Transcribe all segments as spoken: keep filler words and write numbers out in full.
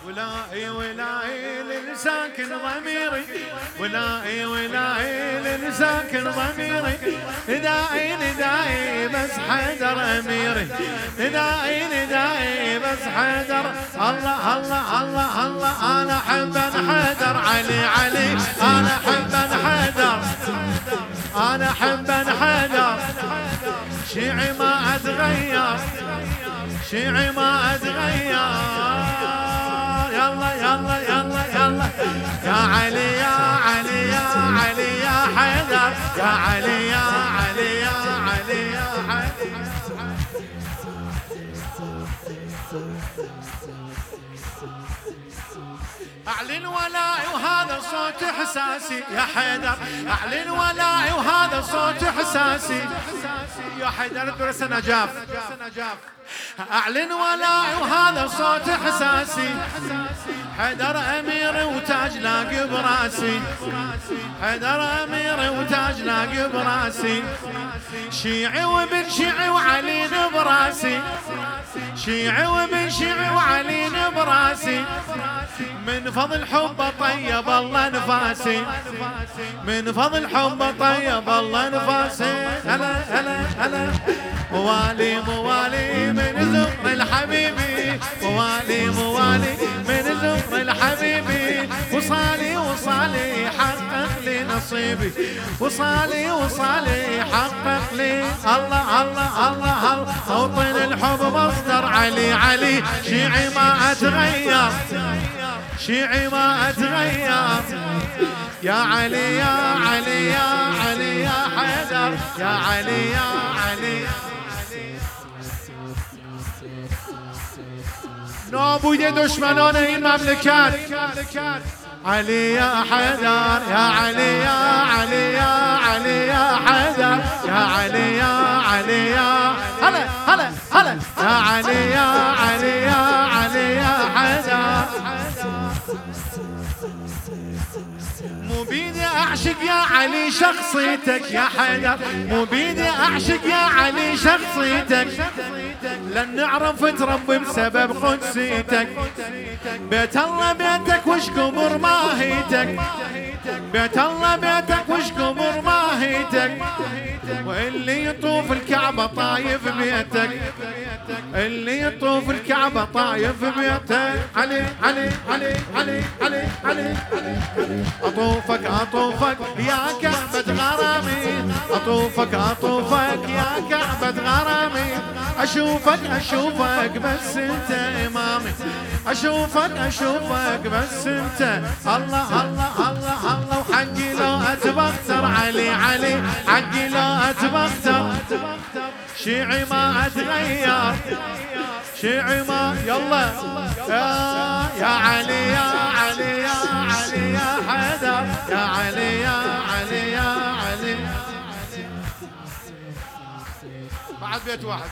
ولائي ولائي للساكن ضميري، ولائي ولائي للساكن ضميري، ندائي ندائي بس حيدر أميري، ندائي ندائي بس حيدر. الله الله الله الله أنا أحب حيدر، علي علي أنا أحب حيدر، أنا أحب حيدر. شيعي ما أتغير، شيعي ما أتغير. يلا يلا يلا يلا يا علي يا علي يا علي يا حيدر، يا علي يا علي يا علي يا علي. أعلن ولائي وهذا صوت إحساسي يا حيدر، أعلن ولائي وهذا صوت إحساسي يا حيدر. درس نجاف، أعلن ولائي وهذا صوت إحساسي. حيدر أميري وتاج لاقي براسي، حيدر أميري وتاج لاقي براسي. شيعي وابن شيعي وعلي براسي، شيعي وابن شيعي وعلي براسي. من فضل حبه طيب الله نفاسي، من فضل حبه طيب الله نفاسي. هلا هلا هلا موالي موالي من زهر الحبيبي، موالي موالي من زهر الحبيبي. وصالي وصالي حقق لي نصيبي، وصالي وصالي حقق لي. الله الله الله الله موطن الحب مصدر علي علي. شيعي ما أتغير، شيعي ما أتغير. يا علي يا علي يا علي يا حيدر، يا علي يا علي. نابود دشمنان این مملکت. علي يا حيدر، يا علي يا علي يا علي يا حيدر، يا علي يا علي يا هلا هلا هلا يا علي يا علي يا علي يا حيدر. مو بيدي أعشق يا علي شخصيتك يا حيدر، مو بيدي أعشق يا علي شخصيتك. لن نعرف تربي بسبب قدسيتك. بيت الله بيتك وش كبر ماهيتك، بيت الله بيتك وش كبر ماهيتك. واللي يطوف الكعبة طايف بيتك، اللي يطوف الكعبة طايف بيتك. علي علي علي علي علي علي أطوفك أطوفك يا كعبة غرامي، أطوفك أطوفك يا كعبة غرامي. أشوفك أشوفك بس أنت إمامي، أشوفك أشوفك بس أنت. الله الله الله الله وحقي لو أتبختر علي علي، حقي لو أتبختر. شيعي ما أتغير، شيعي ما يلا يا يا علي يا علي يا علي يا حيدر، يا علي يا علي يا علي. بعد بيت واحد،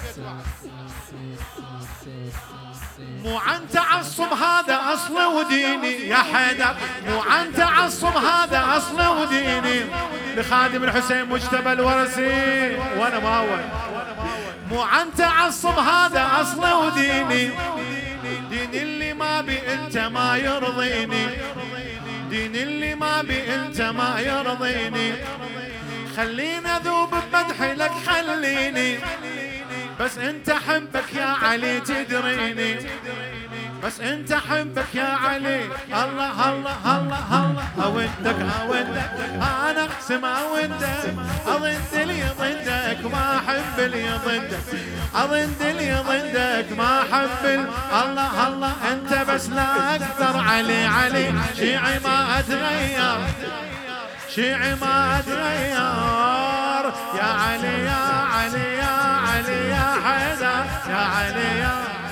مو عن تعصب هذا أصل وديني يا حيدر، مو عن تعصب هذا أصل وديني. لخادم الحسين مجتبى الورسي وأنا ماول. مو عن تعصب هذا أصل وديني، دين اللي ما بي أنت ما يرضيني، دين اللي ما بي أنت ما يرضيني. خليني أذوب بمدحي لك خليني، بس أنت حبك يا علي تدريني، بس أنت حبك يا علي. الله الله الله الله أودك أودك أنا أقسم أودك، أضد لي ضدك ما أحب لي ضدك، أضد لي ضدك ما أحب. الله الله أنت بس لا أقدر علي علي. شيعي ما أتغير، شيعي ما أتغير. يا علي يا علي يا علي يا حيدر، يا علي يا